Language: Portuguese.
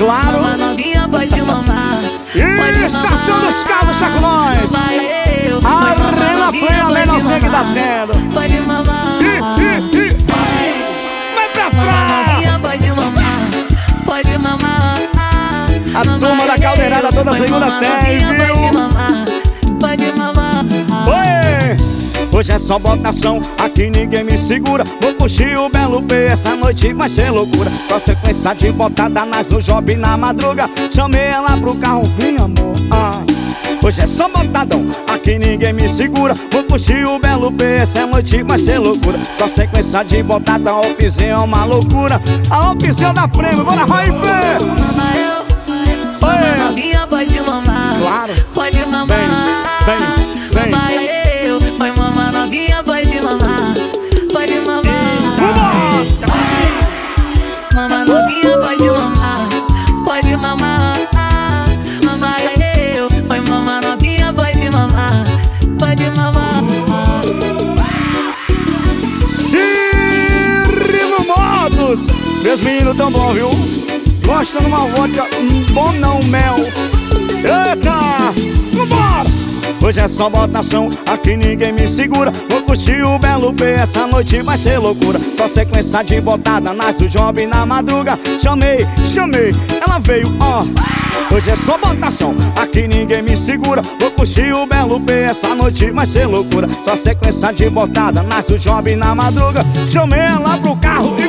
Claro. Mama novinha pode mamar. Estação dos Carros tá com nós. Arena foi a melhorzinha que tá tendo. Pode mamar. Vai pra frente. Pode mamar. Pode mamar. A turma da caldeirada toda segunda tem, viu? Pode mamar. Oi! Hoje é só botação, aqui ninguém me segura. Vou curtir o Belo P, essa noite vai ser loucura. Só sequência de botada nas no job na madruga. Chamei ela pro carro, vem amor. Hoje é só botadão, aqui ninguém me segura. Vou curtir o Belo P, essa noite vai ser loucura. Só sequência de botada, a oficina é uma loucura. A oficina da prêmio, bora Roy Fê! Mama eu, mama novinha pode mamar. Claro. Pode mamar. Vem. Mama eu, mas mama novinha pode mamar. Pode mamar. Mama novinha pode mamar. Pode mamar. Mama eu, mas mama novinha pode mamar. Pode mamar. Cirilo Modos. Meus meninos tão bom, viu? Gosta numa vodka, bom não, mel. Eita, vambora! Hoje é só botação, aqui ninguém me segura. Vou curtir o Belo P, essa noite vai ser loucura. Só sequência de botada, nasce o jovem na madruga. Chamei, ela veio, ó. Hoje é só botação, aqui ninguém me segura. Vou curtir o Belo P, essa noite vai ser loucura. Só sequência de botada, nasce o jovem na madruga. Chamei ela pro carro e